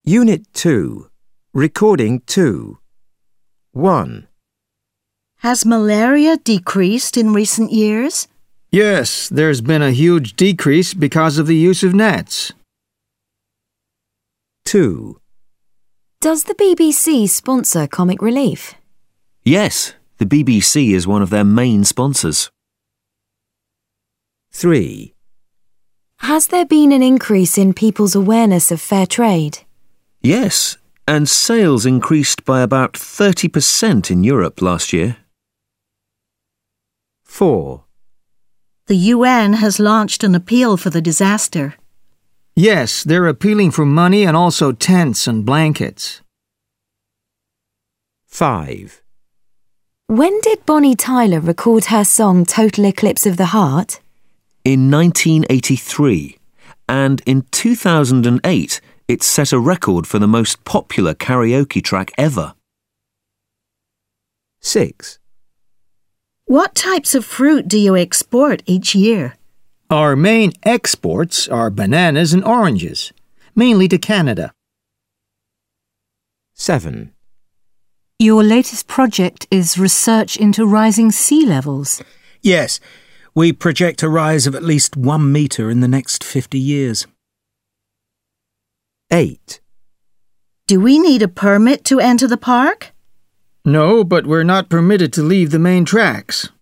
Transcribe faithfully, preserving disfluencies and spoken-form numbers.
Unit two. Recording two. one. Has malaria decreased in recent years? Yes, there's been a huge decrease because of the use of nets. two. Does the B B C sponsor Comic Relief? Yes, the B B C is one of their main sponsors. three. Has there been an increase in people's awareness of fair trade? Yes, and sales increased by about thirty percent in Europe last year. four. The U N has launched an appeal for the disaster. Yes, they're appealing for money and also tents and blankets. five. When did Bonnie Tyler record her song Total Eclipse of the Heart? In nineteen eighty-three, and in two thousand eight, it set a record for the most popular karaoke track ever. six. What types of fruit do you export each year? Our main exports are bananas and oranges, mainly to Canada. seven. Your latest project is research into rising sea levels. Yes, we project a rise of at least one metre in the next fifty years. eight. Do we need a permit to enter the park? No, but we're not permitted to leave the main tracks.